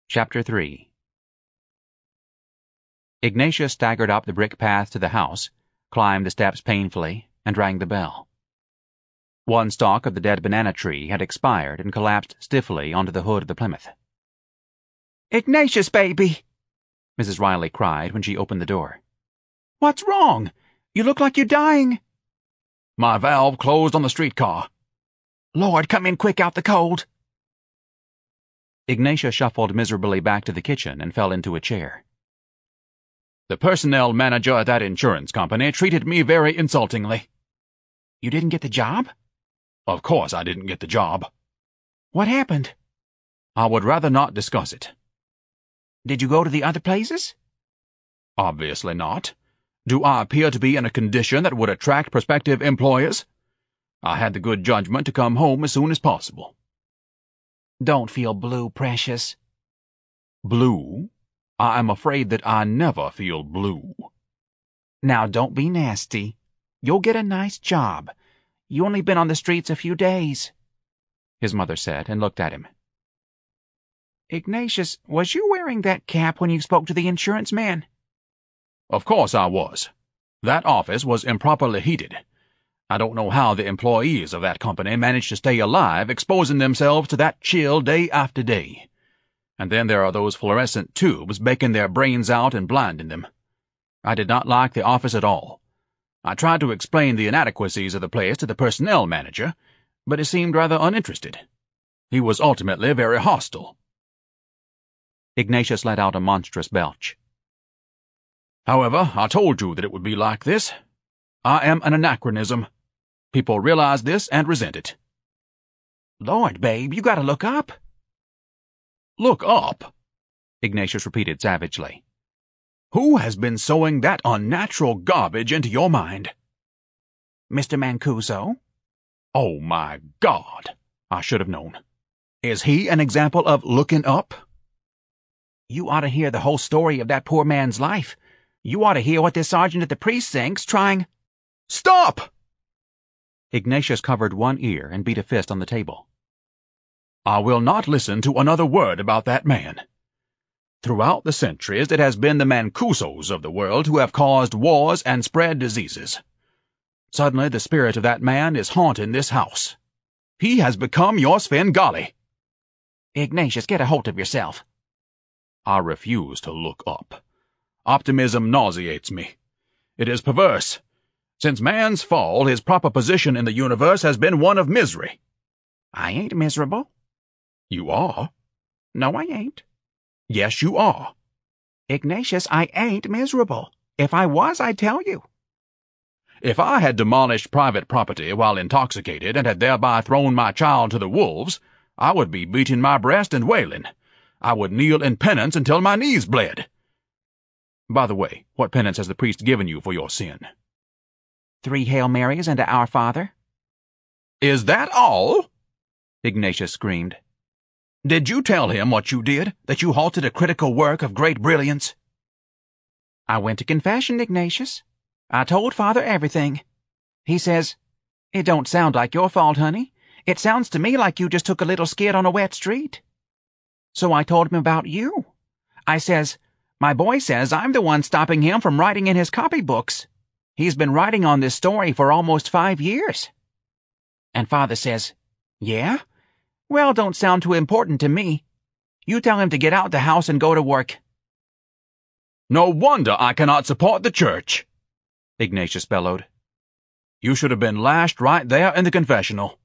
Chapter 3 Ignatius staggered up the brick path to the house, climbed the steps painfully, and rang the bell. One stalk of the dead banana tree had expired and collapsed stiffly onto the hood of the Plymouth. "Ignatius, baby!" Mrs. Riley cried when she opened the door. "What's wrong? You look like you're dying." "My valve closed on the streetcar." "Lord, come in quick out the cold." Ignatius shuffled miserably back to the kitchen and fell into a chair. "The personnel manager at that insurance company treated me very insultingly." "You didn't get the job?" "Of course I didn't get the job." "What happened?" "I would rather not discuss it." "Did you go to the other places?" "Obviously not. Do I appear to be in a condition that would attract prospective employers? I had the good judgment to come home as soon as possible." "Don't feel blue, precious." "Blue? I am afraid that I never feel blue." "Now don't be nasty. You'll get a nice job. You only been on the streets a few days," his mother said, and looked at him. "Ignatius, was you wearing that cap when you spoke to the insurance man?" "Of course I was. That office was improperly heated. I don't know how the employees of that company managed to stay alive exposing themselves to that chill day after day. And then there are those fluorescent tubes baking their brains out and blinding them. I did not like the office at all. I tried to explain the inadequacies of the place to the personnel manager, but he seemed rather uninterested. He was ultimately very hostile." Ignatius let out a monstrous belch. "However, I told you that it would be like this. I am an anachronism. People realize this and resent it." "Lord, babe, you gotta look up." "Look up?" Ignatius repeated savagely. "Who has been sowing that unnatural garbage into your mind?" "Mr. Mancuso." "Oh, my God! I should have known. Is he an example of looking up?" "You ought to hear the whole story of that poor man's life. You ought to hear what this sergeant at the precinct's trying—" "Stop!" Ignatius covered one ear and beat a fist on the table. "I will not listen to another word about that man. Throughout the centuries it has been the Mancusos of the world who have caused wars and spread diseases. Suddenly the spirit of that man is haunting this house. He has become your Svengali." "Ignatius, get a hold of yourself." I refuse to look up. Optimism nauseates me. It is perverse. Since man's fall, his proper position in the universe has been one of misery." "I ain't miserable." "You are." "No, I ain't." "Yes, you are." "Ignatius, I ain't miserable. If I was, I'd tell you." "If I had demolished private property while intoxicated and had thereby thrown my child to the wolves, I would be beating my breast and wailing. I would kneel in penance until my knees bled. By the way, what penance has the priest given you for your sin?" 3 Hail Marys and a Our Father." "Is that all?" Ignatius screamed. "Did you tell him what you did, that you halted a critical work of great brilliance?" "I went to confession, Ignatius. I told Father everything. He says, 'It don't sound like your fault, honey. It sounds to me like you just took a little skid on a wet street.' So I told him about you. I says, 'My boy says I'm the one stopping him from writing in his copybooks. He's been writing on this story for almost 5 years. And Father says, 'Yeah? Well, don't sound too important to me. You tell him to get out the house and go to work.'" "No wonder I cannot support the church," Ignatius bellowed. "You should have been lashed right there in the confessional."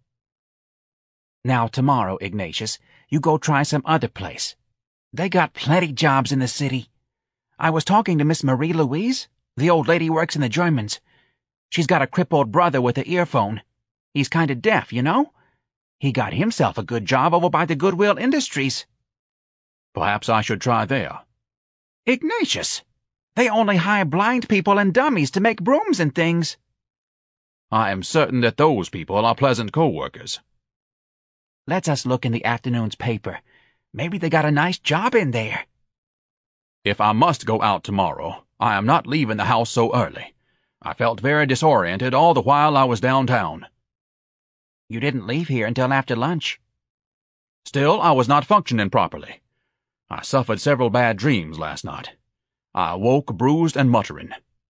"Now tomorrow, Ignatius, you go try some other place. They got plenty jobs in the city. I was talking to Miss Marie Louise. The old lady works in the Germans. She's got a crippled brother with an earphone. He's kind of deaf, you know. He got himself a good job over by the Goodwill Industries." "Perhaps I should try there." "Ignatius, they only hire blind people and dummies to make brooms and things." "I am certain that those people are pleasant co-workers." "Let's us look in the afternoon's paper. Maybe they got a nice job in there." "If I must go out tomorrow, I am not leaving the house so early. I felt very disoriented all the while I was downtown." "You didn't leave here until after lunch." "Still, I was not functioning properly. I suffered several bad dreams last night. I awoke bruised and muttering.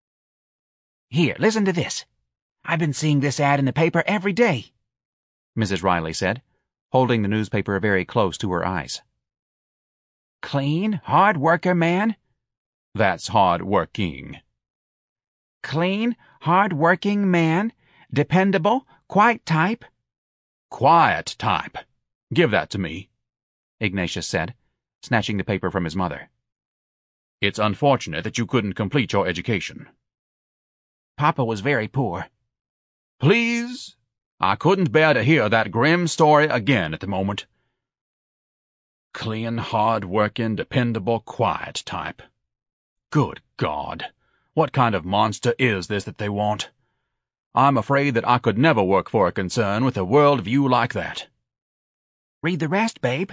Here, listen to this. I've been seeing this ad in the paper every day, Mrs. Riley said, holding the newspaper very close to her eyes. Clean, hard worker man? That's hard working. Clean, hard-working man, dependable, quiet type. Quiet type. Give that to me, Ignatius said, snatching the paper from his mother. It's unfortunate that you couldn't complete your education. Papa was very poor. Please? I couldn't bear to hear that grim story again at the moment. Clean, hard-working, dependable, quiet type. Good God! What kind of monster is this that they want? I'm afraid that I could never work for a concern with a world view like that. Read the rest, babe.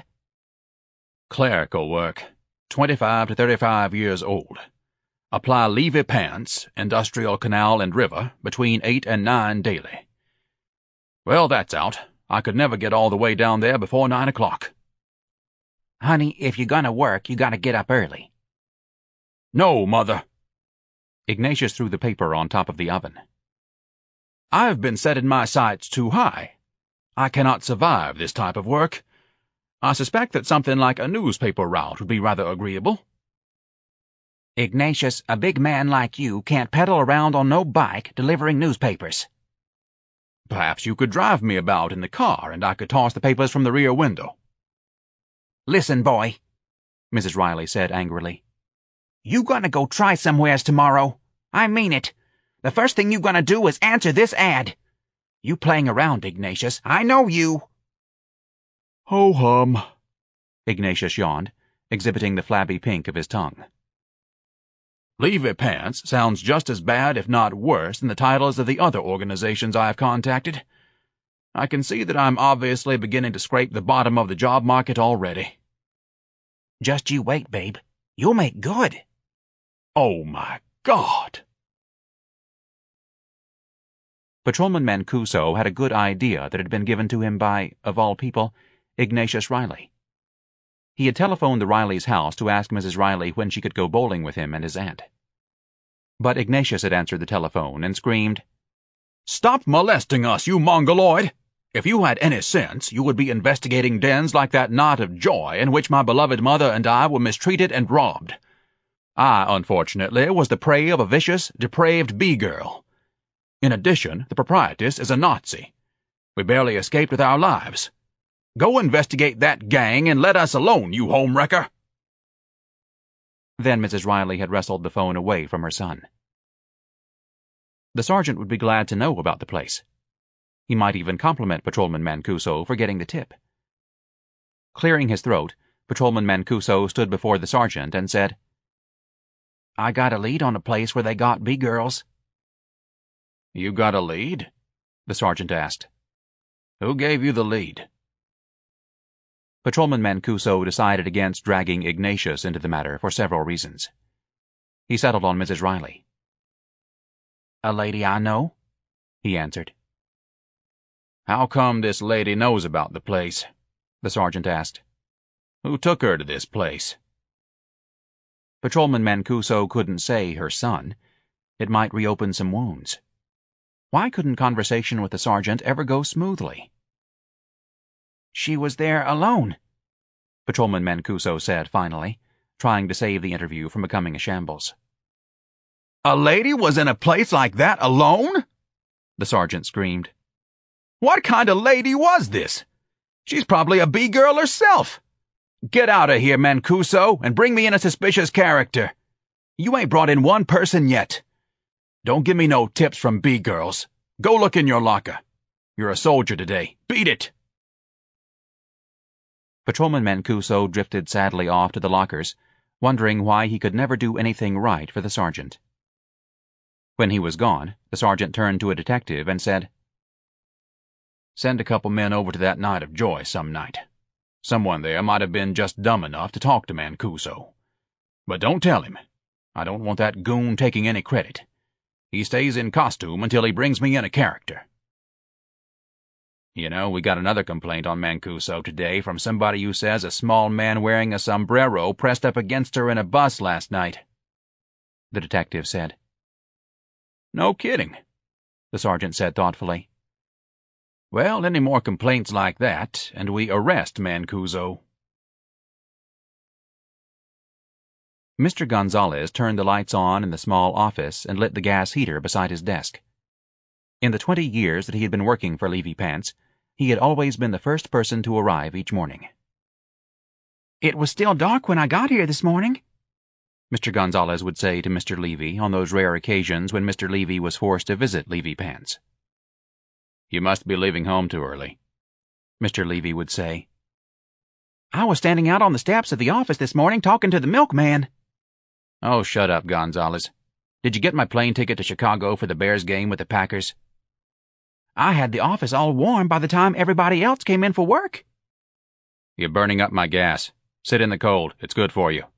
Clerical work, 25 to 35 years old. Apply Levy pants, Industrial Canal and River, between 8 and 9 daily. Well, that's out. I could never get all the way down there before 9 o'clock. Honey, if you're gonna work, you gotta get up early. No, Mother. Ignatius threw the paper on top of the oven. I've been setting my sights too high. I cannot survive this type of work. I suspect that something like a newspaper route would be rather agreeable. Ignatius, a big man like you can't pedal around on no bike delivering newspapers. Perhaps you could drive me about in the car and I could toss the papers from the rear window. Listen, boy, Mrs. Riley said angrily. You gonna go try somewheres tomorrow? I mean it. The first thing you gonna do is answer this ad. You playing around, Ignatius. I know you. Ho-hum, Ignatius yawned, exhibiting the flabby pink of his tongue. Levy pants sounds just as bad, if not worse, than the titles of the other organizations I have contacted. I can see that I'm obviously beginning to scrape the bottom of the job market already. Just you wait, babe. You'll make good. Oh, my God! Patrolman Mancuso had a good idea that had been given to him by, of all people, Ignatius Riley. He had telephoned the Rileys' house to ask Mrs. Riley when she could go bowling with him and his aunt. But Ignatius had answered the telephone and screamed, "Stop molesting us, you mongoloid! If you had any sense, you would be investigating dens like that Knot of Joy in which my beloved mother and I were mistreated and robbed. I, unfortunately, was the prey of a vicious, depraved bee-girl. In addition, the proprietress is a Nazi. We barely escaped with our lives. Go investigate that gang and let us alone, you homewrecker!" Then Mrs. Riley had wrestled the phone away from her son. The sergeant would be glad to know about the place. He might even compliment Patrolman Mancuso for getting the tip. Clearing his throat, Patrolman Mancuso stood before the sergeant and said, "I got a lead on a place where they got bee-girls." "You got a lead?" the sergeant asked. "Who gave you the lead?" Patrolman Mancuso decided against dragging Ignatius into the matter for several reasons. He settled on Mrs. Riley. "A lady I know," he answered. "How come this lady knows about the place?" the sergeant asked. "Who took her to this place?" Patrolman Mancuso couldn't say her son. It might reopen some wounds. Why couldn't conversation with the sergeant ever go smoothly? "She was there alone," Patrolman Mancuso said finally, trying to save the interview from becoming a shambles. "A lady was in a place like that alone?" the sergeant screamed. "What kind of lady was this? She's probably a bee-girl herself. Get out of here, Mancuso, and bring me in a suspicious character. You ain't brought in one person yet. Don't give me no tips from bee-girls. Go look in your locker. You're a soldier today. Beat it!" Patrolman Mancuso drifted sadly off to the lockers, wondering why he could never do anything right for the sergeant. When he was gone, the sergeant turned to a detective and said, "Send a couple men over to that Night of Joy some night. Someone there might have been just dumb enough to talk to Mancuso. But don't tell him. I don't want that goon taking any credit. He stays in costume until he brings me in a character." You know, we got another complaint on Mancuso today from somebody who says a small man wearing a sombrero pressed up against her in a bus last night," the detective said. "No kidding," the sergeant said thoughtfully. "Well, any more complaints like that, and we arrest Mancuso." Mr. Gonzalez turned the lights on in the small office and lit the gas heater beside his desk. In the 20 years that he had been working for Levy Pants, he had always been the first person to arrive each morning. "It was still dark when I got here this morning," Mr. Gonzalez would say to Mr. Levy on those rare occasions when Mr. Levy was forced to visit Levy Pants. "You must be leaving home too early," Mr. Levy would say. "I was standing out on the steps of the office this morning talking to the milkman." "Oh, shut up, Gonzalez. Did you get my plane ticket to Chicago for the Bears game with the Packers?" "I had the office all warm by the time everybody else came in for work." "You're burning up my gas. Sit in the cold. It's good for you."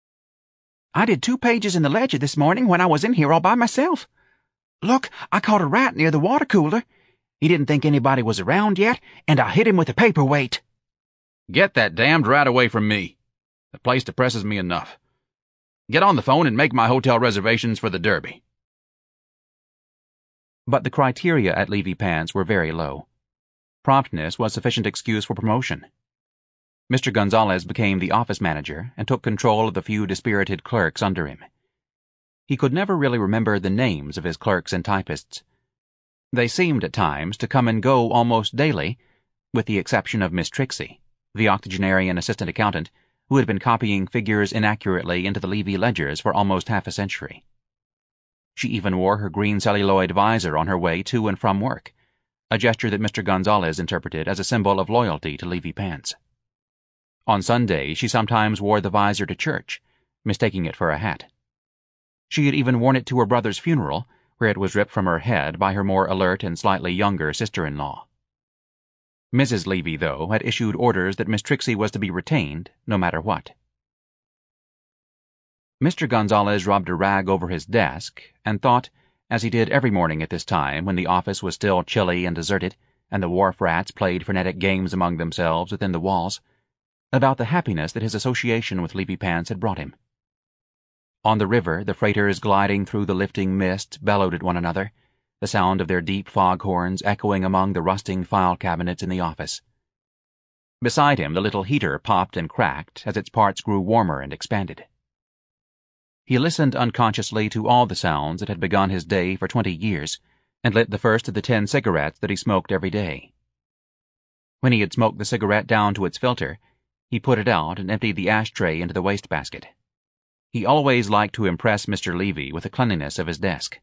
"I did 2 pages in the Ledger this morning when I was in here all by myself. Look, I caught a rat near the water cooler. He didn't think anybody was around yet, and I hit him with a paperweight." "Get that damned rat away from me. The place depresses me enough. Get on the phone and make my hotel reservations for the Derby." But the criteria at Levy Pants were very low. Promptness was sufficient excuse for promotion. Mr. Gonzalez became the office manager and took control of the few dispirited clerks under him. He could never really remember the names of his clerks and typists. They seemed at times to come and go almost daily, with the exception of Miss Trixie, the octogenarian assistant accountant who had been copying figures inaccurately into the Levy ledgers for almost half a century. She even wore her green celluloid visor on her way to and from work, a gesture that Mr. Gonzalez interpreted as a symbol of loyalty to Levy Pants. On Sunday, she sometimes wore the visor to church, mistaking it for a hat. She had even worn it to her brother's funeral, where it was ripped from her head by her more alert and slightly younger sister-in-law. Mrs. Levy, though, had issued orders that Miss Trixie was to be retained, no matter what. Mr. Gonzalez rubbed a rag over his desk and thought, as he did every morning at this time when the office was still chilly and deserted, and the wharf rats played frenetic games among themselves within the walls, about the happiness that his association with Levy Pants had brought him. On the river, the freighters gliding through the lifting mist bellowed at one another, the sound of their deep foghorns echoing among the rusting file cabinets in the office. Beside him, the little heater popped and cracked as its parts grew warmer and expanded. He listened unconsciously to all the sounds that had begun his day for 20 years, and lit the first of the 10 cigarettes that he smoked every day. When he had smoked the cigarette down to its filter, he put it out and emptied the ashtray into the wastebasket. He always liked to impress Mr. Levy with the cleanliness of his desk.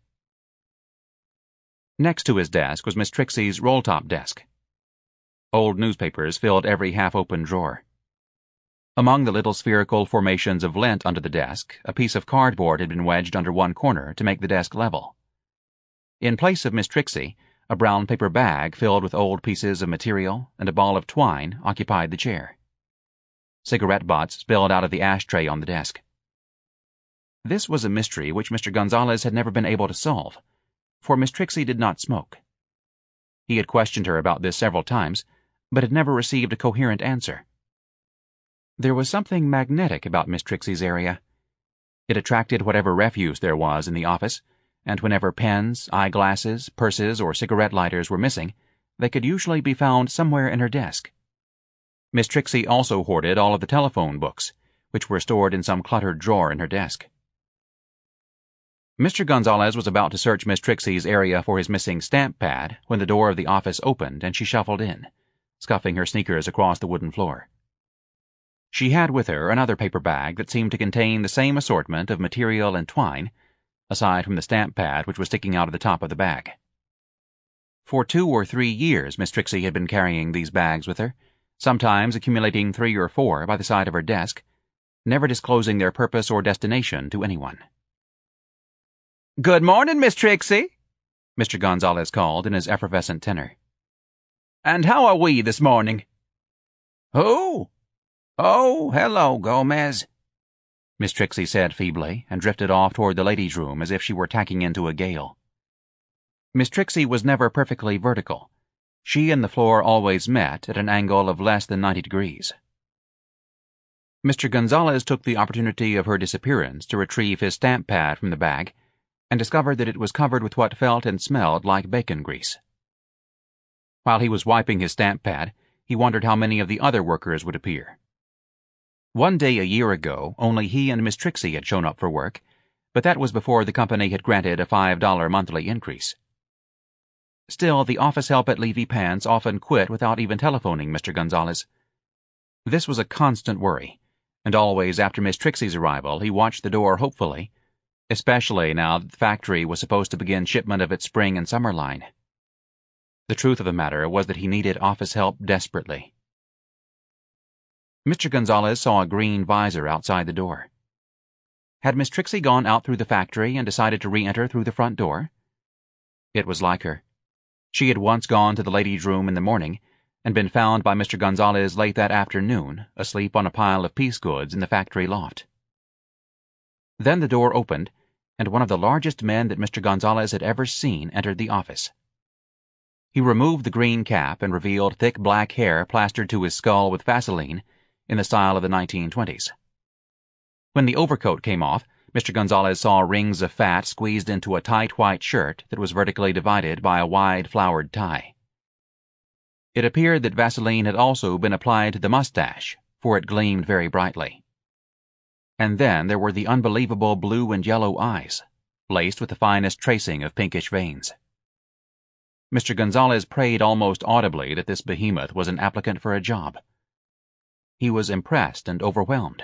Next to his desk was Miss Trixie's roll-top desk. Old newspapers filled every half-open drawer. Among the little spherical formations of lint under the desk, a piece of cardboard had been wedged under one corner to make the desk level. In place of Miss Trixie, a brown paper bag filled with old pieces of material and a ball of twine occupied the chair. Cigarette butts spilled out of the ashtray on the desk. This was a mystery which Mr. Gonzalez had never been able to solve, for Miss Trixie did not smoke. He had questioned her about this several times, but had never received a coherent answer. There was something magnetic about Miss Trixie's area. It attracted whatever refuse there was in the office, and whenever pens, eyeglasses, purses, or cigarette lighters were missing, they could usually be found somewhere in her desk. Miss Trixie also hoarded all of the telephone books, which were stored in some cluttered drawer in her desk. Mr. Gonzalez was about to search Miss Trixie's area for his missing stamp pad when the door of the office opened and she shuffled in, scuffing her sneakers across the wooden floor. She had with her another paper bag that seemed to contain the same assortment of material and twine, aside from the stamp pad which was sticking out of the top of the bag. For 2 or 3 years Miss Trixie had been carrying these bags with her, sometimes accumulating 3 or 4 by the side of her desk, never disclosing their purpose or destination to anyone. "Good morning, Miss Trixie," Mr. Gonzalez called in his effervescent tenor. "And how are we this morning?" "Who? Oh, hello, Gomez," Miss Trixie said feebly, and drifted off toward the ladies' room as if she were tacking into a gale. Miss Trixie was never perfectly vertical. She and the floor always met at an angle of less than 90 degrees. Mr. Gonzalez took the opportunity of her disappearance to retrieve his stamp pad from the bag and discovered that it was covered with what felt and smelled like bacon grease. While he was wiping his stamp pad, he wondered how many of the other workers would appear. One day a year ago, only he and Miss Trixie had shown up for work, but that was before the company had granted a $5 monthly increase. Still, the office help at Levy Pants often quit without even telephoning Mr. Gonzalez. This was a constant worry, and always after Miss Trixie's arrival he watched the door hopefully, especially now that the factory was supposed to begin shipment of its spring and summer line. The truth of the matter was that he needed office help desperately. Mr. Gonzalez saw a green visor outside the door. Had Miss Trixie gone out through the factory and decided to re-enter through the front door? It was like her. She had once gone to the ladies' room in the morning and been found by Mr. Gonzalez late that afternoon, asleep on a pile of piece goods in the factory loft. Then the door opened, and one of the largest men that Mr. Gonzalez had ever seen entered the office. He removed the green cap and revealed thick black hair plastered to his skull with Vaseline in the style of the 1920s. When the overcoat came off, Mr. Gonzalez saw rings of fat squeezed into a tight white shirt that was vertically divided by a wide flowered tie. It appeared that Vaseline had also been applied to the mustache, for it gleamed very brightly. And then there were the unbelievable blue and yellow eyes, laced with the finest tracing of pinkish veins. Mr. Gonzalez prayed almost audibly that this behemoth was an applicant for a job. He was impressed and overwhelmed.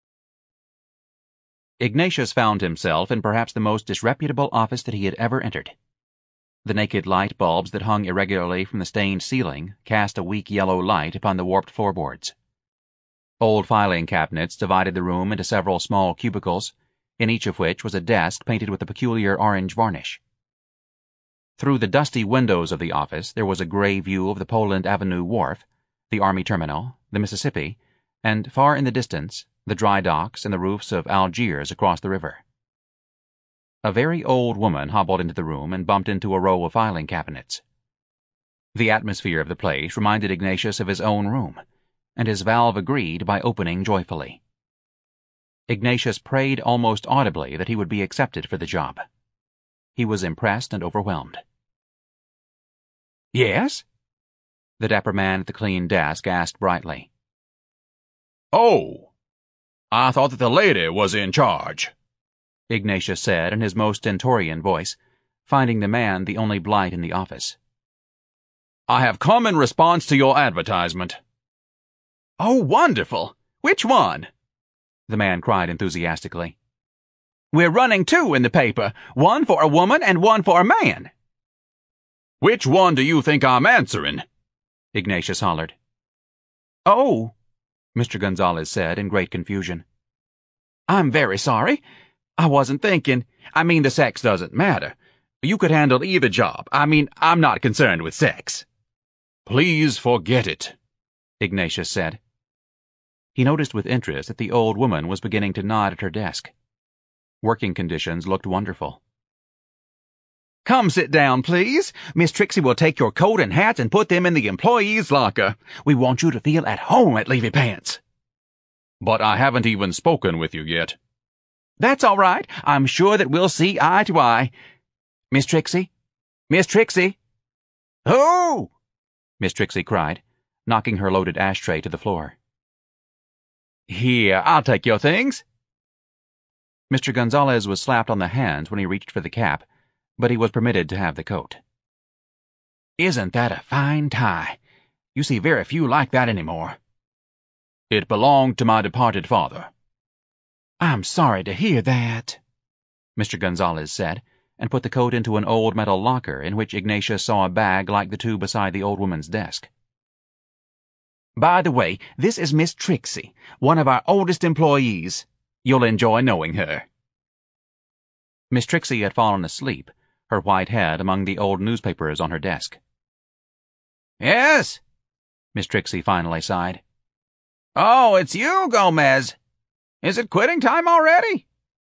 Ignatius found himself in perhaps the most disreputable office that he had ever entered. The naked light bulbs that hung irregularly from the stained ceiling cast a weak yellow light upon the warped floorboards. Old filing cabinets divided the room into several small cubicles, in each of which was a desk painted with a peculiar orange varnish. Through the dusty windows of the office there was a gray view of the Poland Avenue Wharf, the Army Terminal, the Mississippi, and, far in the distance, the dry docks and the roofs of Algiers across the river. A very old woman hobbled into the room and bumped into a row of filing cabinets. The atmosphere of the place reminded Ignatius of his own room, and his valve agreed by opening joyfully. Ignatius prayed almost audibly that he would be accepted for the job. He was impressed and overwhelmed. "Yes?" the dapper man at the clean desk asked brightly. "Oh, I thought that the lady was in charge," Ignatius said in his most stentorian voice, finding the man the only blight in the office. "I have come in response to your advertisement." "Oh, wonderful! Which one?" the man cried enthusiastically. "We're running 2 in the paper, one for a woman and one for a man." "Which one do you think I'm answering?" Ignatius hollered. "Oh," Mr. Gonzalez said in great confusion. "I'm very sorry. I wasn't thinking. I mean, the sex doesn't matter. You could handle either job. I'm not concerned with sex." "Please forget it," Ignatius said. He noticed with interest that the old woman was beginning to nod at her desk. Working conditions looked wonderful. "Come sit down, please. Miss Trixie will take your coat and hat and put them in the employees' locker. We want you to feel at home at Levy Pants." "But I haven't even spoken with you yet." "That's all right. I'm sure that we'll see eye to eye. Miss Trixie? Miss Trixie?" "Who?" Miss Trixie cried, knocking her loaded ashtray to the floor. "Here, I'll take your things." Mr. Gonzalez was slapped on the hands when he reached for the cap, but he was permitted to have the coat. "Isn't that a fine tie? You see very few like that anymore." "It belonged to my departed father." "I'm sorry to hear that," Mr. Gonzalez said, and put the coat into an old metal locker in which Ignatius saw a bag like the two beside the old woman's desk. "By the way, this is Miss Trixie, one of our oldest employees. You'll enjoy knowing her." Miss Trixie had fallen asleep, her white head among the old newspapers on her desk. "Yes?" Miss Trixie finally sighed. "Oh, it's you, Gomez. Is it quitting time already?"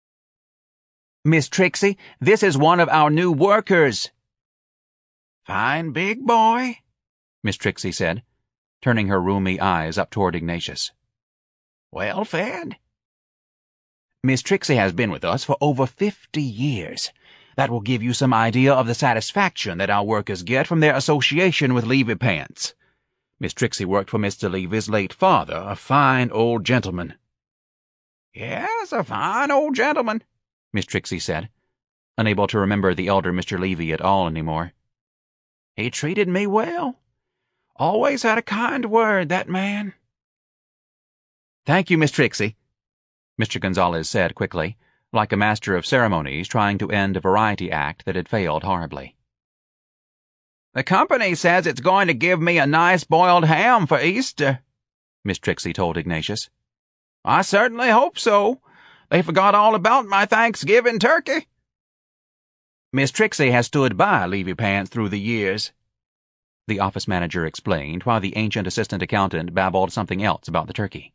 "Miss Trixie, this is one of our new workers." "Fine big boy," Miss Trixie said, turning her roomy eyes up toward Ignatius. Well fed? Miss Trixie has been with us for over 50 years. That will give you some idea of the satisfaction that our workers get from their association with Levy Pants. Miss Trixie worked for Mr. Levy's late father, a fine old gentleman. Yes, a fine old gentleman, Miss Trixie said, unable to remember the elder Mr. Levy at all anymore. He treated me well. Always had a kind word, that man. Thank you, Miss Trixie, Mr. Gonzalez said quickly, like a master of ceremonies trying to end a variety act that had failed horribly. The company says it's going to give me a nice boiled ham for Easter, Miss Trixie told Ignatius. I certainly hope so. They forgot all about my Thanksgiving turkey. Miss Trixie has stood by Levy Pants through the years, the office manager explained while the ancient assistant accountant babbled something else about the turkey.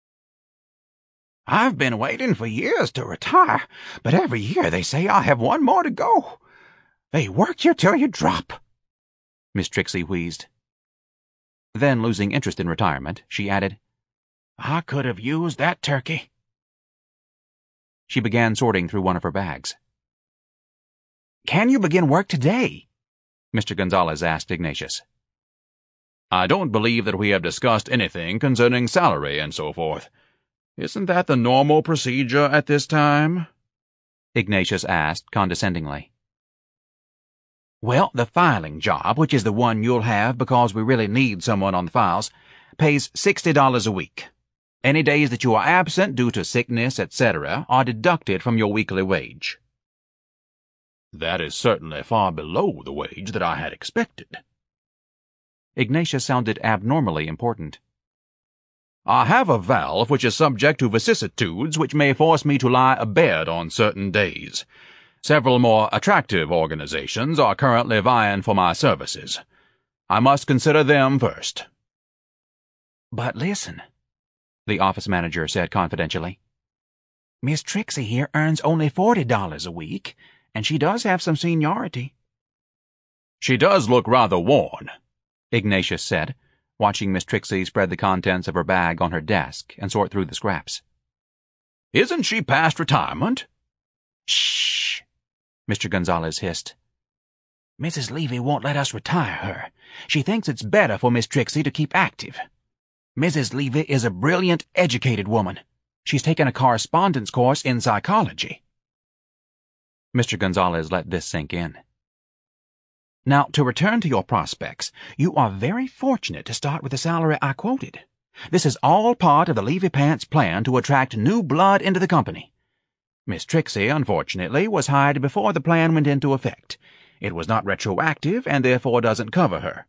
I've been waiting for years to retire, but every year they say I'll have one more to go. They work you till you drop, Miss Trixie wheezed. Then, losing interest in retirement, she added, I could have used that turkey. She began sorting through one of her bags. Can you begin work today? Mr. Gonzalez asked Ignatius. I don't believe that we have discussed anything concerning salary and so forth. Isn't that the normal procedure at this time? Ignatius asked condescendingly. Well, the filing job, which is the one you'll have because we really need someone on the files, pays $60 a week. Any days that you are absent due to sickness, etc., are deducted from your weekly wage. That is certainly far below the wage that I had expected. Ignatius sounded abnormally important. I have a valve which is subject to vicissitudes which may force me to lie abed on certain days. Several more attractive organizations are currently vying for my services. I must consider them first. But listen, the office manager said confidentially. Miss Trixie here earns only $40 a week, and she does have some seniority. She does look rather worn, Ignatius said, watching Miss Trixie spread the contents of her bag on her desk and sort through the scraps. Isn't she past retirement? Shh, Mr. Gonzalez hissed. Mrs. Levy won't let us retire her. She thinks it's better for Miss Trixie to keep active. Mrs. Levy is a brilliant, educated woman. She's taken a correspondence course in psychology. Mr. Gonzalez let this sink in. Now, to return to your prospects, you are very fortunate to start with the salary I quoted. This is all part of the Levy Pants plan to attract new blood into the company. Miss Trixie, unfortunately, was hired before the plan went into effect. It was not retroactive and therefore doesn't cover her.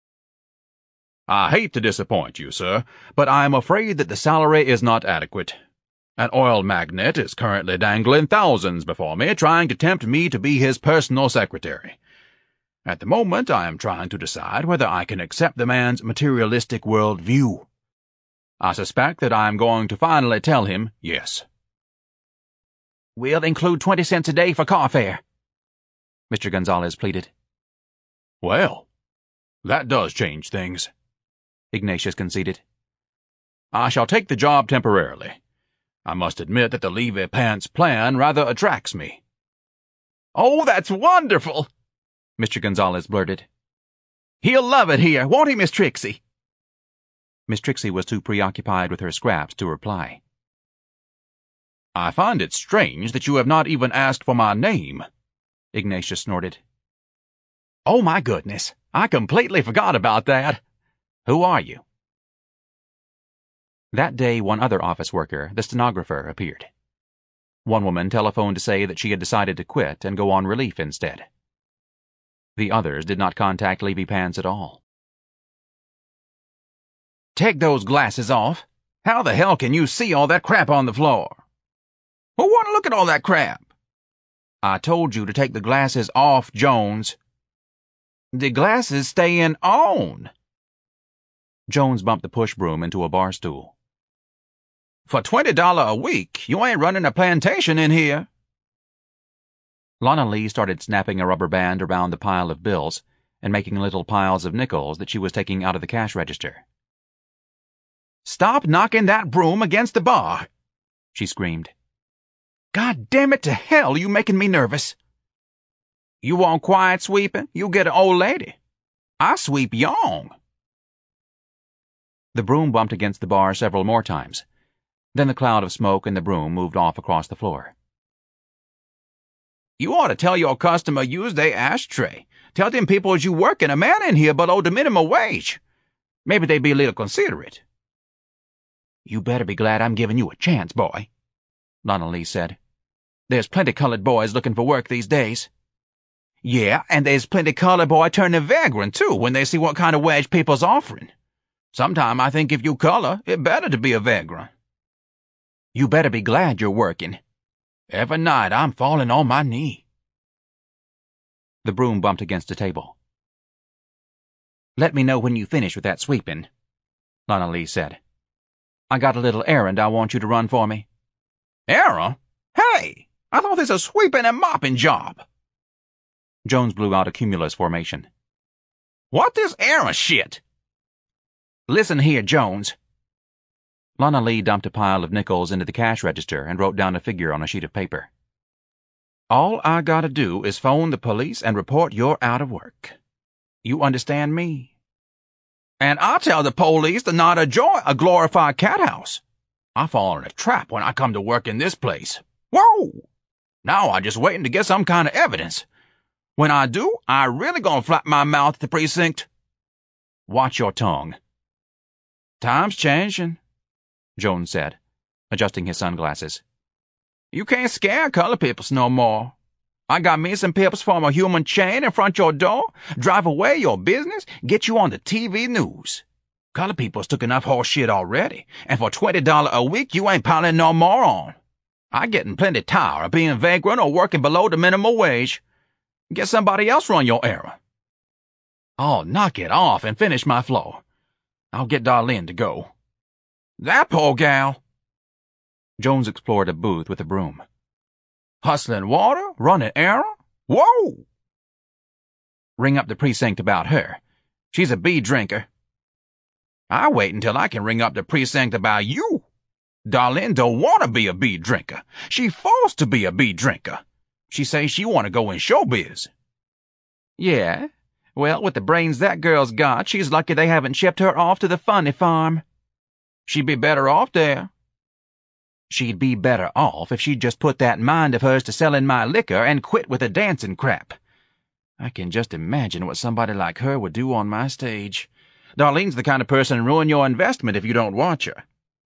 I hate to disappoint you, sir, but I am afraid that the salary is not adequate. An oil magnate is currently dangling thousands before me, trying to tempt me to be his personal secretary. At the moment, I am trying to decide whether I can accept the man's materialistic world view. I suspect that I am going to finally tell him yes. We'll include 20 cents a day for car fare, Mr. Gonzalez pleaded. Well, that does change things, Ignatius conceded. I shall take the job temporarily. I must admit that the Levy Pants plan rather attracts me. Oh, that's wonderful, Mr. Gonzalez blurted. He'll love it here, won't he, Miss Trixie? Miss Trixie was too preoccupied with her scraps to reply. I find it strange that you have not even asked for my name, Ignatius snorted. Oh, my goodness, I completely forgot about that. Who are you? That day, one other office worker, the stenographer, appeared. One woman telephoned to say that she had decided to quit and go on relief instead. The others did not contact Levy Pants at all. Take those glasses off. How the hell can you see all that crap on the floor? Who want to look at all that crap? I told you to take the glasses off, Jones. The glasses stayin' on. Jones bumped the push broom into a bar stool. For $20 a week, you ain't running a plantation in here. Lana Lee started snapping a rubber band around the pile of bills and making little piles of nickels that she was taking out of the cash register. "Stop knocking that broom against the bar," she screamed. "God damn it to hell, you making me nervous." "You want quiet sweeping? You get an old lady. I sweep young." The broom bumped against the bar several more times. Then the cloud of smoke and the broom moved off across the floor. "You ought to tell your customer use their ashtray. Tell them people you working a man in here below the minimum wage. Maybe they be a little considerate." "You better be glad I'm giving you a chance, boy," Lana Lee said. "There's plenty colored boys looking for work these days." "Yeah, and there's plenty colored boy turning vagrant, too, when they see what kind of wage people's offering. Sometime I think if you color, it better to be a vagrant." "You better be glad you're working." "Every night I'm falling on my knee." The broom bumped against a table. "Let me know when you finish with that sweeping," Lana Lee said. "I got a little errand I want you to run for me." "Errand? Hey, I thought this was a sweeping and mopping job." Jones blew out a cumulus formation. "What this errand shit?" "Listen here, Jones." Lana Lee dumped a pile of nickels into the cash register and wrote down a figure on a sheet of paper. "All I gotta do is phone the police and report you're out of work. You understand me? And I'll tell the police to not enjoy a glorified cat house. I fall in a trap when I come to work in this place. Whoa! Now I'm just waiting to get some kind of evidence. When I do, I really gonna flap my mouth at the precinct." "Watch your tongue." "Time's changing," Jones said, adjusting his sunglasses. "You can't scare colored peoples no more. I got me some peoples form a human chain in front your door, drive away your business, get you on the TV news. Colored people's took enough horse shit already, and for $20 a week you ain't piling no more on. I getting plenty tired of being vagrant or working below the minimum wage. Get somebody else run your errand." "Oh, knock it off and finish my floor. I'll get Darlene to go." "That poor gal." Jones explored a booth with a broom. "Hustling water? Running errand? Whoa!" "Ring up the precinct about her. She's a bead drinker." "I wait until I can ring up the precinct about you. Darlene don't want to be a bead drinker. She forced to be a bead drinker. She says she want to go in showbiz." "Yeah? Well, with the brains that girl's got, she's lucky they haven't shipped her off to the funny farm." "She'd be better off there." "She'd be better off if she'd just put that mind of hers to selling my liquor and quit with the dancing crap. I can just imagine what somebody like her would do on my stage. Darlene's the kind of person to ruin your investment if you don't watch her."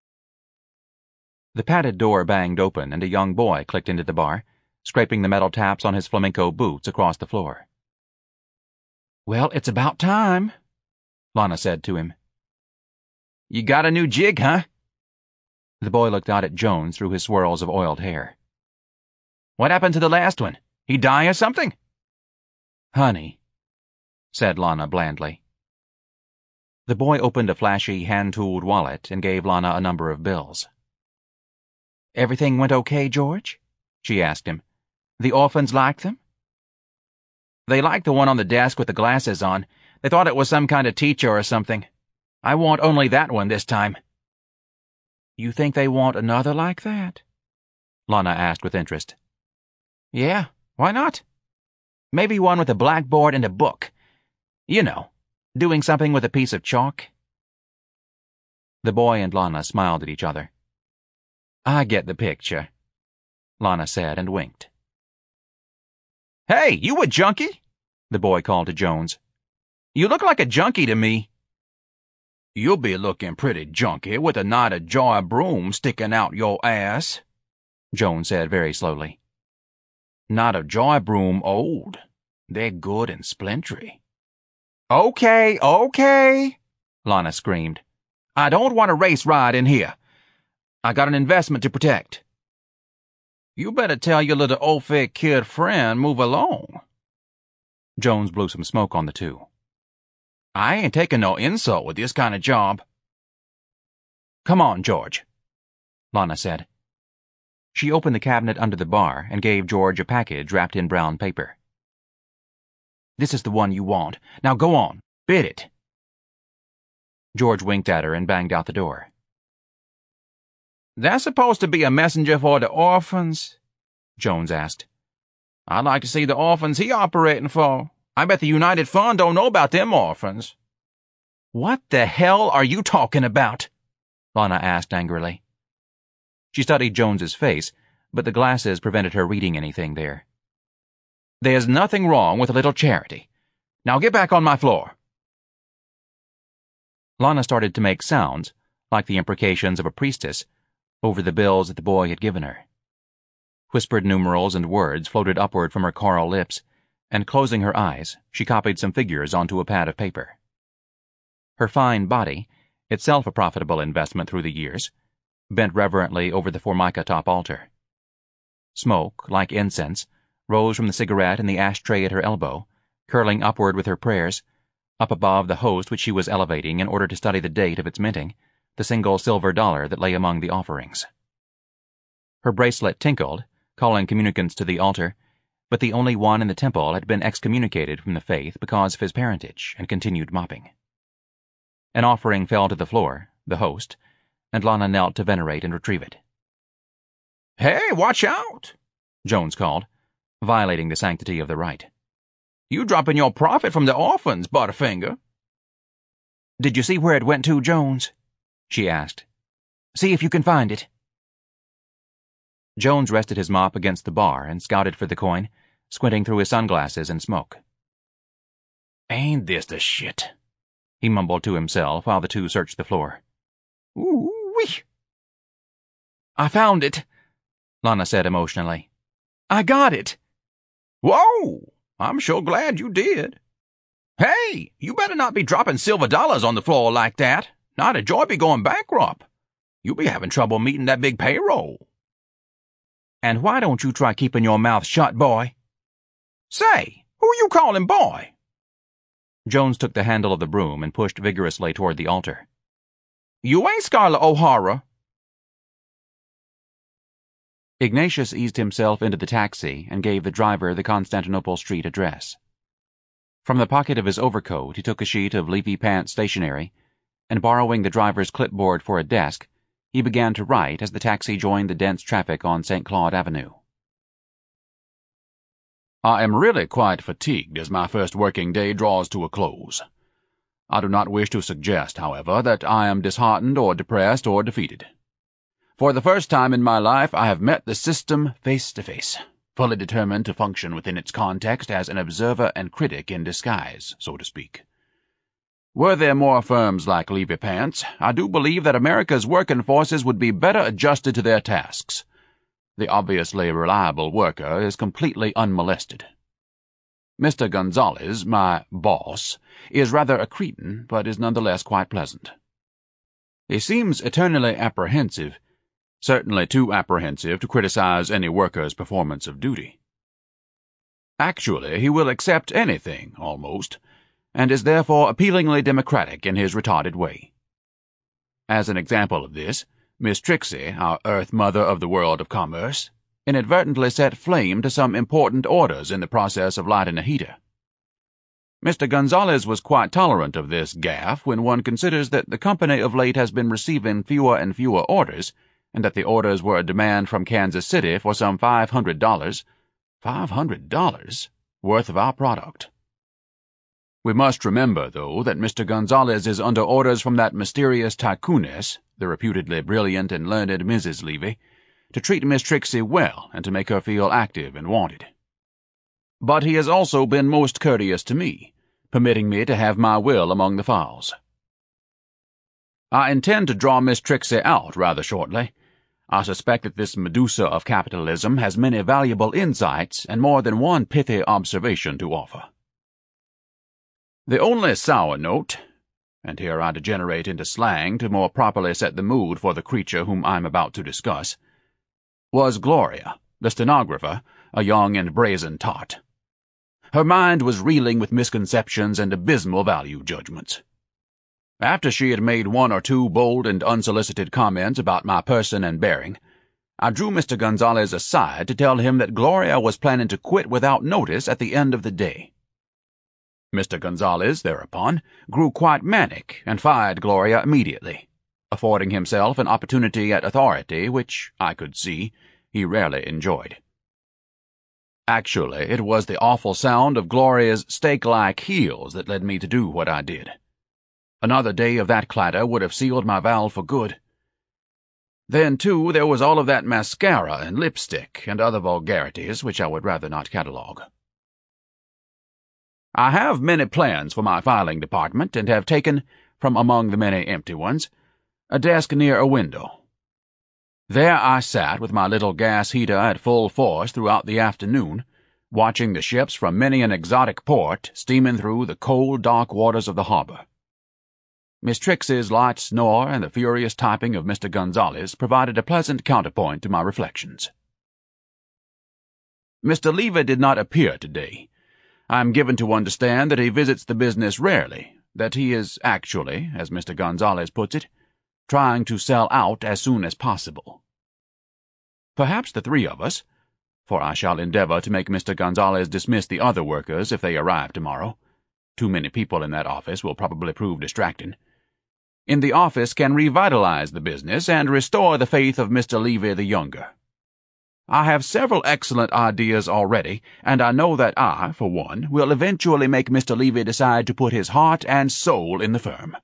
The padded door banged open and a young boy clicked into the bar, scraping the metal taps on his flamenco boots across the floor. "Well, it's about time," Lana said to him. "You got a new jig, huh?" The boy looked out at Jones through his swirls of oiled hair. "What happened to the last one? He die or something?" "Honey," said Lana blandly. The boy opened a flashy, hand-tooled wallet and gave Lana a number of bills. "Everything went okay, George?" she asked him. "The orphans liked them?" "They liked the one on the desk with the glasses on. They thought it was some kind of teacher or something. I want only that one this time." "You think they want another like that?" Lana asked with interest. "Yeah, why not? Maybe one with a blackboard and a book. You know, doing something with a piece of chalk." The boy and Lana smiled at each other. "I get the picture," Lana said and winked. "Hey, you a junkie?" the boy called to Jones. "You look like a junkie to me." "You'll be looking pretty junky with a Night of Joy broom sticking out your ass," Jones said very slowly. "Night of Joy broom old. They're good and splintery." Okay, Lana screamed. "I don't want a race ride in here. I got an investment to protect." "You better tell your little old-fake kid friend move along." Jones blew some smoke on the two. "I ain't taking no insult with this kind of job." "Come on, George," Lana said. She opened the cabinet under the bar and gave George a package wrapped in brown paper. This is the one you want. Now go on. Bid it. George winked at her and banged out the door. That's supposed to be a messenger for the orphans? Jones asked. I'd like to see the orphans he operating for. I bet the United Fund don't know about them orphans. What the hell are you talking about? Lana asked angrily. She studied Jones's face, but the glasses prevented her reading anything there. There's nothing wrong with a little charity. Now get back on my floor. Lana started to make sounds, like the imprecations of a priestess, over the bills that the boy had given her. Whispered numerals and words floated upward from her coral lips, and closing her eyes, she copied some figures onto a pad of paper. Her fine body, itself a profitable investment through the years, bent reverently over the Formica top altar. Smoke, like incense, rose from the cigarette in the ashtray at her elbow, curling upward with her prayers, up above the host which she was elevating in order to study the date of its minting, the single silver dollar that lay among the offerings. Her bracelet tinkled, calling communicants to the altar, but the only one in the temple had been excommunicated from the faith because of his parentage and continued mopping. An offering fell to the floor, the host, and Lana knelt to venerate and retrieve it. Hey, watch out, Jones called, violating the sanctity of the rite. You dropping your profit from the orphans, Butterfinger. Did you see where it went to, Jones? She asked. See if you can find it. Jones rested his mop against the bar and scouted for the coin, squinting through his sunglasses in smoke. Ain't this the shit? He mumbled to himself while the two searched the floor. Ooh-wee. I found it, Lana said emotionally. I got it. Whoa! I'm sure glad you did. Hey, you better not be dropping silver dollars on the floor like that. Not a joy be going bankrupt. You'll be having trouble meeting that big payroll. And why don't you try keeping your mouth shut, boy? Say, who you calling boy? Jones took the handle of the broom and pushed vigorously toward the altar. You ain't Scarlett O'Hara. Ignatius eased himself into the taxi and gave the driver the Constantinople Street address. From the pocket of his overcoat, he took a sheet of leafy pant stationery, and borrowing the driver's clipboard for a desk, he began to write as the taxi joined the dense traffic on St. Claude Avenue. I am really quite fatigued as my first working day draws to a close. I do not wish to suggest, however, that I am disheartened or depressed or defeated. For the first time in my life, I have met the system face to face, fully determined to function within its context as an observer and critic in disguise, so to speak. Were there more firms like Levy Pants, I do believe that America's working forces would be better adjusted to their tasks. The obviously reliable worker is completely unmolested. Mr. Gonzalez, my boss, is rather a cretin, but is nonetheless quite pleasant. He seems eternally apprehensive, certainly too apprehensive to criticize any worker's performance of duty. Actually, he will accept anything, almost, and is therefore appealingly democratic in his retarded way. As an example of this, Miss Trixie, our Earth Mother of the world of commerce, inadvertently set flame to some important orders in the process of lighting a heater. Mr. Gonzalez was quite tolerant of this gaffe when one considers that the company of late has been receiving fewer and fewer orders, and that the orders were a demand from Kansas City for some $500 worth of our product. We must remember, though, that Mr. Gonzalez is under orders from that mysterious tycooness, the reputedly brilliant and learned Mrs. Levy, to treat Miss Trixie well and to make her feel active and wanted. But he has also been most courteous to me, permitting me to have my will among the fowls. I intend to draw Miss Trixie out rather shortly. I suspect that this Medusa of capitalism has many valuable insights and more than one pithy observation to offer. The only sour note, and here I degenerate into slang to more properly set the mood for the creature whom I am about to discuss, was Gloria, the stenographer, a young and brazen tot. Her mind was reeling with misconceptions and abysmal value judgments. After she had made one or two bold and unsolicited comments about my person and bearing, I drew Mr. Gonzalez aside to tell him that Gloria was planning to quit without notice at the end of the day. Mr. Gonzalez, thereupon, grew quite manic and fired Gloria immediately, affording himself an opportunity at authority which, I could see, he rarely enjoyed. Actually, it was the awful sound of Gloria's stake-like heels that led me to do what I did. Another day of that clatter would have sealed my valve for good. Then, too, there was all of that mascara and lipstick and other vulgarities which I would rather not catalogue. I have many plans for my filing department and have taken, from among the many empty ones, a desk near a window. There I sat with my little gas heater at full force throughout the afternoon, watching the ships from many an exotic port steaming through the cold, dark waters of the harbor. Miss Trixie's light snore and the furious typing of Mr. Gonzalez provided a pleasant counterpoint to my reflections. Mr. Lever did not appear today. I am given to understand that he visits the business rarely, that he is actually, as Mr. Gonzalez puts it, trying to sell out as soon as possible. Perhaps the three of us, for I shall endeavor to make Mr. Gonzalez dismiss the other workers if they arrive tomorrow. Too many people in that office will probably prove distracting. In the office can revitalize the business and restore the faith of Mr. Lever the younger. I have several excellent ideas already, and I know that I, for one, will eventually make Mr. Lever decide to put his heart and soul in the firm.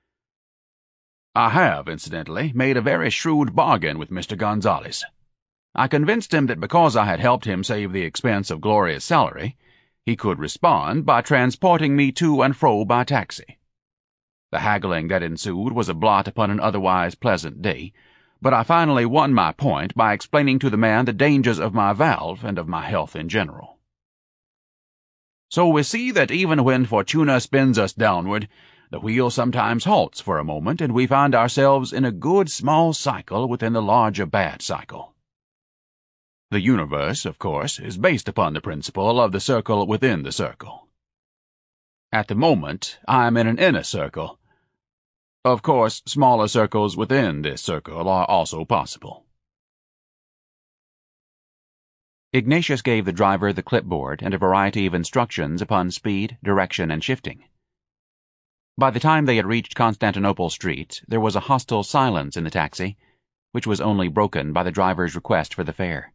I have, incidentally, made a very shrewd bargain with Mr. Gonzalez. I convinced him that because I had helped him save the expense of Gloria's salary, he could respond by transporting me to and fro by taxi. The haggling that ensued was a blot upon an otherwise pleasant day, but I finally won my point by explaining to the man the dangers of my valve and of my health in general. So we see that even when Fortuna spins us downward, the wheel sometimes halts for a moment, and we find ourselves in a good small cycle within the larger bad cycle. The universe, of course, is based upon the principle of the circle within the circle. At the moment, I am in an inner circle. Of course, smaller circles within this circle are also possible. Ignatius gave the driver the clipboard and a variety of instructions upon speed, direction, and shifting. By the time they had reached Constantinople Street, there was a hostile silence in the taxi, which was only broken by the driver's request for the fare.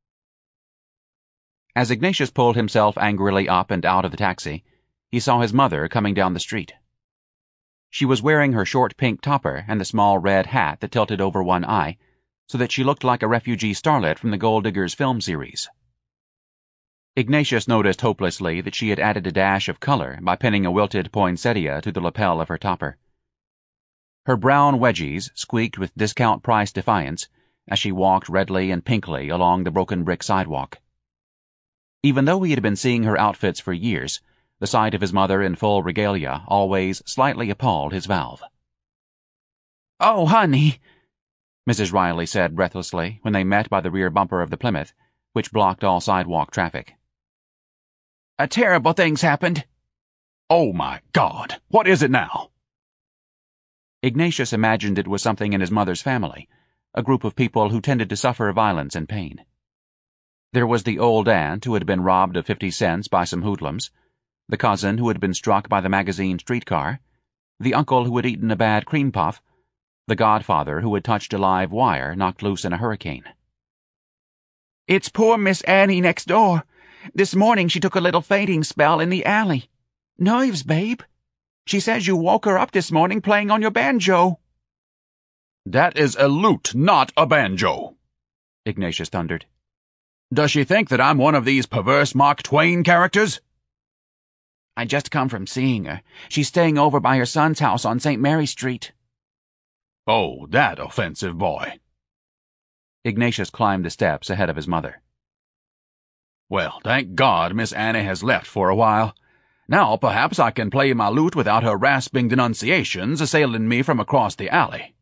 As Ignatius pulled himself angrily up and out of the taxi, he saw his mother coming down the street. She was wearing her short pink topper and the small red hat that tilted over one eye, so that she looked like a refugee starlet from the Gold Diggers film series. Ignatius noticed hopelessly that she had added a dash of color by pinning a wilted poinsettia to the lapel of her topper. Her brown wedgies squeaked with discount price defiance as she walked redly and pinkly along the broken brick sidewalk. Even though he had been seeing her outfits for years, the sight of his mother in full regalia always slightly appalled his valve. "Oh, honey," Mrs. Riley said breathlessly when they met by the rear bumper of the Plymouth, which blocked all sidewalk traffic. "A terrible thing's happened." Oh, my God! What is it now? Ignatius imagined it was something in his mother's family, a group of people who tended to suffer violence and pain. There was the old aunt who had been robbed of 50 cents by some hoodlums, the cousin who had been struck by the magazine streetcar, the uncle who had eaten a bad cream puff, the godfather who had touched a live wire knocked loose in a hurricane. "It's poor Miss Annie next door. This morning she took a little fainting spell in the alley. Nerves, babe. She says you woke her up this morning playing on your banjo." That is a lute, not a banjo, Ignatius thundered. Does she think that I'm one of these perverse Mark Twain characters? "I just come from seeing her. She's staying over by her son's house on St. Mary Street." Oh, that offensive boy. Ignatius climbed the steps ahead of his mother. Well, thank God Miss Annie has left for a while. Now perhaps I can play my lute without her rasping denunciations assailing me from across the alley.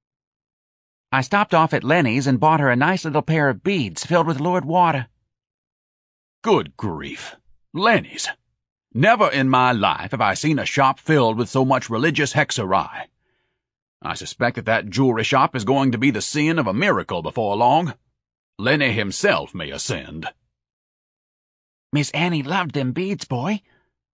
"I stopped off at Lenny's and bought her a nice little pair of beads filled with lured water." Good grief. Lenny's. Never in my life have I seen a shop filled with so much religious hexerai. I suspect that jewelry shop is going to be the scene of a miracle before long. Lenny himself may ascend. "Miss Annie loved them beads, boy.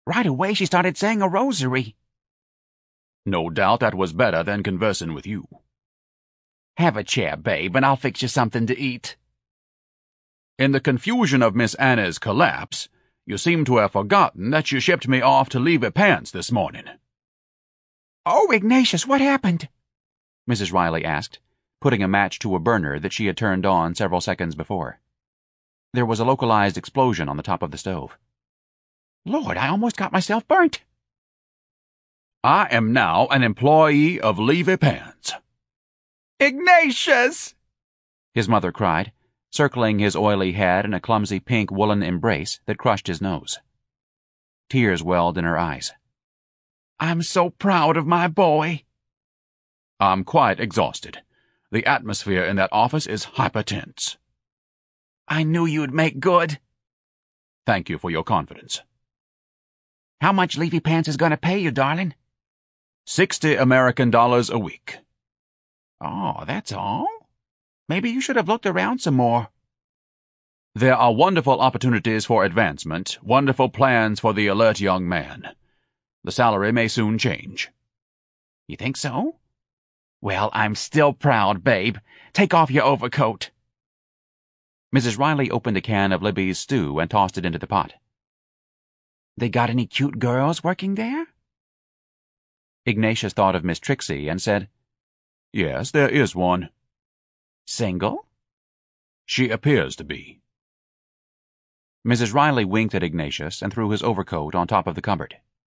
Right away she started saying a rosary. No doubt that was better than conversing with you. Have a chair, babe, and I'll fix you something to eat. In the confusion of Miss Anna's collapse, you seem to have forgotten that you shipped me off to Levy Pants this morning. Oh, Ignatius, what happened? Mrs. Riley asked, putting a match to a burner that she had turned on several seconds before. There was a localized explosion on the top of the stove. Lord, I almost got myself burnt. I am now an employee of Levy Pants. Ignatius! His mother cried, circling his oily head in a clumsy pink woolen embrace that crushed his nose. Tears welled in her eyes. I'm so proud of my boy. I'm quite exhausted. The atmosphere in that office is hypertense. I knew you'd make good. Thank you for your confidence. How much Levy Pants is going to pay you, darling? $60 American a week. Oh, that's all? Maybe you should have looked around some more. There are wonderful opportunities for advancement, wonderful plans for the alert young man. The salary may soon change. You think so? Well, I'm still proud, babe. Take off your overcoat. Mrs. Riley opened a can of Libby's stew and tossed it into the pot. They got any cute girls working there? Ignatius thought of Miss Trixie and said, Yes, there is one. Single? She appears to be. Mrs. Riley winked at Ignatius and threw his overcoat on top of the cupboard.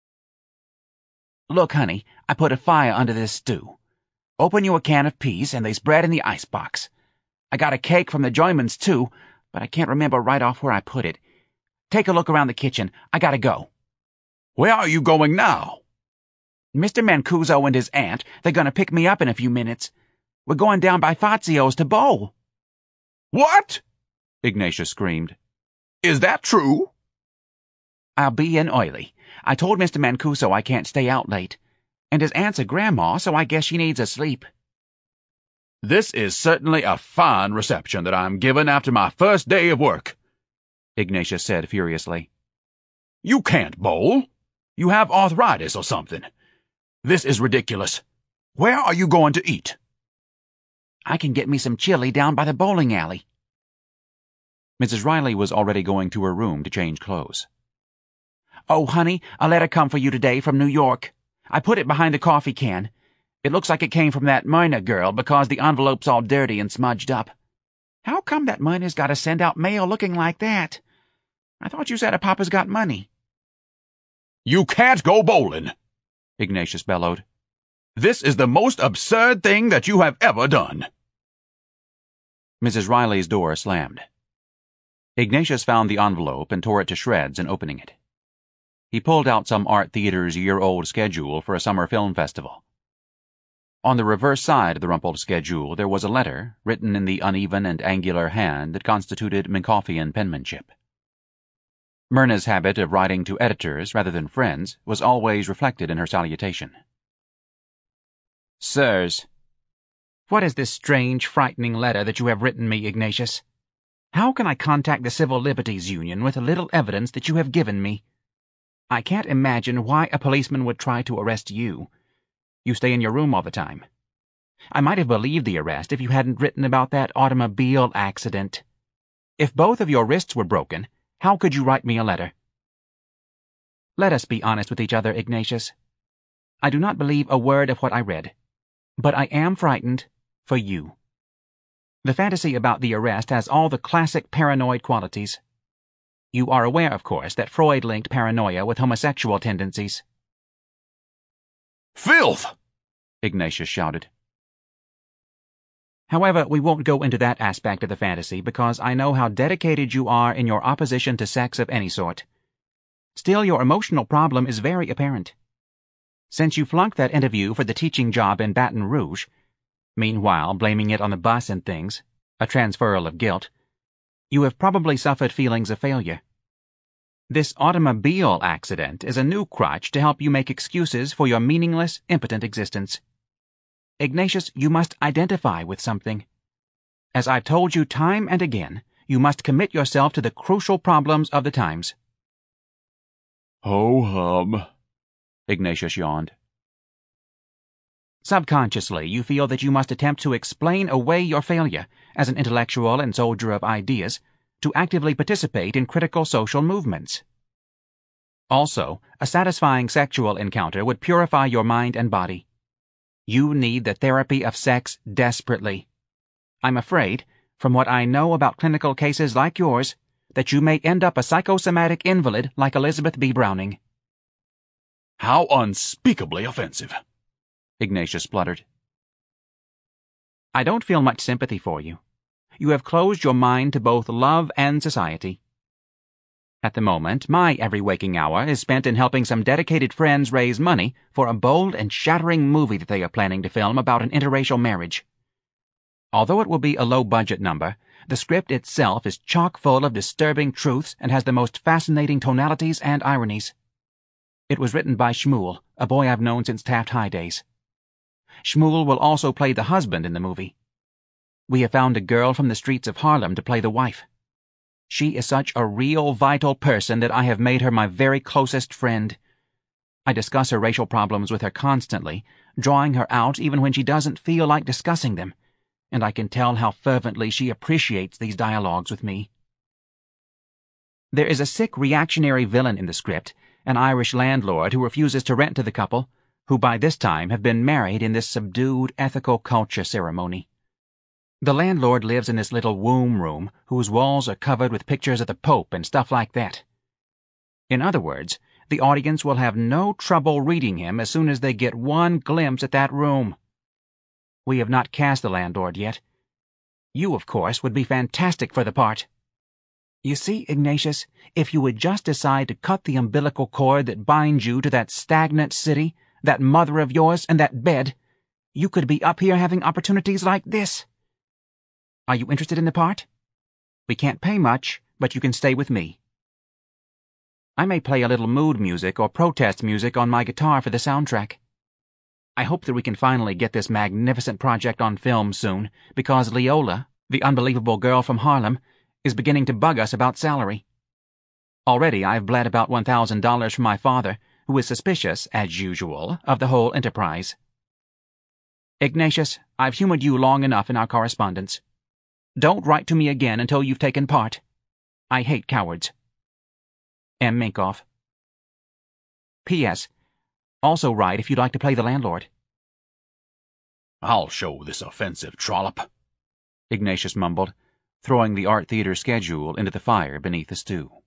Look, honey, I put a fire under this stew. Open you a can of peas, and there's bread in the icebox. I got a cake from the Joymans, too, but I can't remember right off where I put it. Take a look around the kitchen. I gotta go. Where are you going now? Mr. Mancuso and his aunt, they're gonna pick me up in a few minutes. We're going down by Fazio's to bowl. What? Ignatius screamed. Is that true? I'll be in early. I told Mr. Mancuso I can't stay out late. And his aunt's a grandma, so I guess she needs a sleep. This is certainly a fine reception that I'm given after my first day of work, Ignatius said furiously. You can't bowl. You have arthritis or something. This is ridiculous. Where are you going to eat? I can get me some chili down by the bowling alley. Mrs. Riley was already going to her room to change clothes. Oh, honey, a letter come for you today from New York. I put it behind the coffee can. It looks like it came from that Myrna girl because the envelope's all dirty and smudged up. How come that Myrna's got to send out mail looking like that? I thought you said a papa's got money. You can't go bowling, Ignatius bellowed. This is the most absurd thing that you have ever done. Mrs. Riley's door slammed. Ignatius found the envelope and tore it to shreds in opening it. He pulled out some art theater's year-old schedule for a summer film festival. On the reverse side of the rumpled schedule there was a letter, written in the uneven and angular hand that constituted Minkoffian penmanship. Myrna's habit of writing to editors rather than friends was always reflected in her salutation. Sirs, what is this strange, frightening letter that you have written me, Ignatius? How can I contact the Civil Liberties Union with the little evidence that you have given me? I can't imagine why a policeman would try to arrest you. You stay in your room all the time. I might have believed the arrest if you hadn't written about that automobile accident. If both of your wrists were broken, how could you write me a letter? Let us be honest with each other, Ignatius. I do not believe a word of what I read, but I am frightened for you. The fantasy about the arrest has all the classic paranoid qualities. You are aware, of course, that Freud linked paranoia with homosexual tendencies. Filth! Ignatius shouted. However, we won't go into that aspect of the fantasy because I know how dedicated you are in your opposition to sex of any sort. Still, your emotional problem is very apparent. Since you flunked that interview for the teaching job in Baton Rouge, meanwhile blaming it on the bus and things, a transferal of guilt, you have probably suffered feelings of failure. This automobile accident is a new crutch to help you make excuses for your meaningless, impotent existence. Ignatius, you must identify with something. As I've told you time and again, you must commit yourself to the crucial problems of the times. Ho-hum, Ignatius yawned. Subconsciously, you feel that you must attempt to explain away your failure as an intellectual and soldier of ideas to actively participate in critical social movements. Also, a satisfying sexual encounter would purify your mind and body. You need the therapy of sex desperately. I'm afraid, from what I know about clinical cases like yours, that you may end up a psychosomatic invalid like Elizabeth B. Browning. How unspeakably offensive, Ignatius spluttered. I don't feel much sympathy for you. You have closed your mind to both love and society. At the moment, my every waking hour is spent in helping some dedicated friends raise money for a bold and shattering movie that they are planning to film about an interracial marriage. Although it will be a low-budget number, the script itself is chock full of disturbing truths and has the most fascinating tonalities and ironies. It was written by Shmuel, a boy I've known since Taft High days. Shmuel will also play the husband in the movie. We have found a girl from the streets of Harlem to play the wife. She is such a real, vital person that I have made her my very closest friend. I discuss her racial problems with her constantly, drawing her out even when she doesn't feel like discussing them, and I can tell how fervently she appreciates these dialogues with me. There is a sick reactionary villain in the script, an Irish landlord who refuses to rent to the couple, who by this time have been married in this subdued ethical culture ceremony. The landlord lives in this little womb room whose walls are covered with pictures of the Pope and stuff like that. In other words, the audience will have no trouble reading him as soon as they get one glimpse at that room. We have not cast the landlord yet. You, of course, would be fantastic for the part. You see, Ignatius, if you would just decide to cut the umbilical cord that binds you to that stagnant city, that mother of yours, and that bed, you could be up here having opportunities like this. Are you interested in the part? We can't pay much, but you can stay with me. I may play a little mood music or protest music on my guitar for the soundtrack. I hope that we can finally get this magnificent project on film soon, because Leola, the unbelievable girl from Harlem, is beginning to bug us about salary. Already I've bled about $1,000 from my father, who is suspicious, as usual, of the whole enterprise. Ignatius, I've humored you long enough in our correspondence. Don't write to me again until you've taken part. I hate cowards. M. Minkoff. P.S. Also write if you'd like to play the landlord. I'll show this offensive trollop, Ignatius mumbled, throwing the Art Theater schedule into the fire beneath the stew.